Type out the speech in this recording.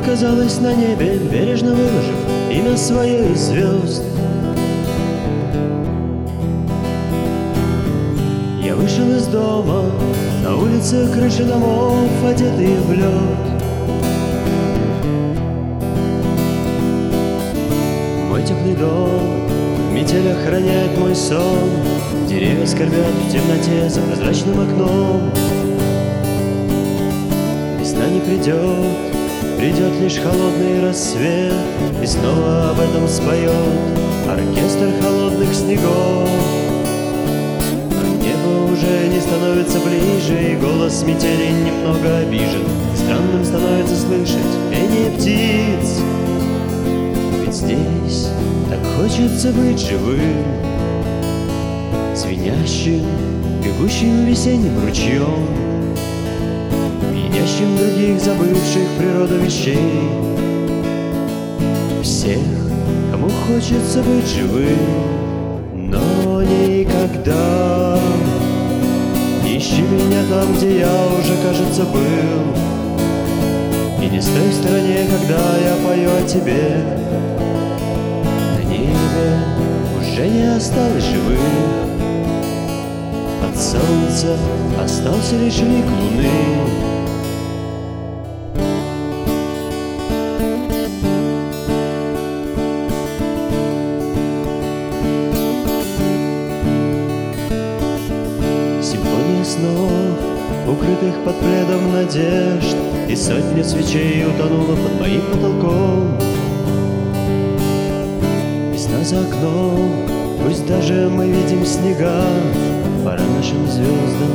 оказалась на небе, бережно выложив имя свое из звезд. Я вышел из дома, на улице крыши домов, одетые в лед. Мой теплый дом в метель охраняет мой сон. Деревья скорбят в темноте за прозрачным окном. Весна не придет, придет лишь холодный рассвет, и снова об этом споет оркестр холодных снегов. Но небо уже не становится ближе, и голос метели немного обижен. Странным становится слышать пение птиц, ведь здесь так хочется быть живым, звенящим, бегущим весенним ручьем, пьянящим других забывших природу вещей. Всех, кому хочется быть живым, но никогда не ищи меня там, где я уже, кажется, был, и не стой в стороне, когда я пою о тебе. На небе уже не осталось живых, от солнца остался лишь лик луны. Симфония снов, укрытых под пледом надежд, и сотня свечей утонула под моим потолком. Весна за окном, пусть даже мы видим снега, пора нашим звездам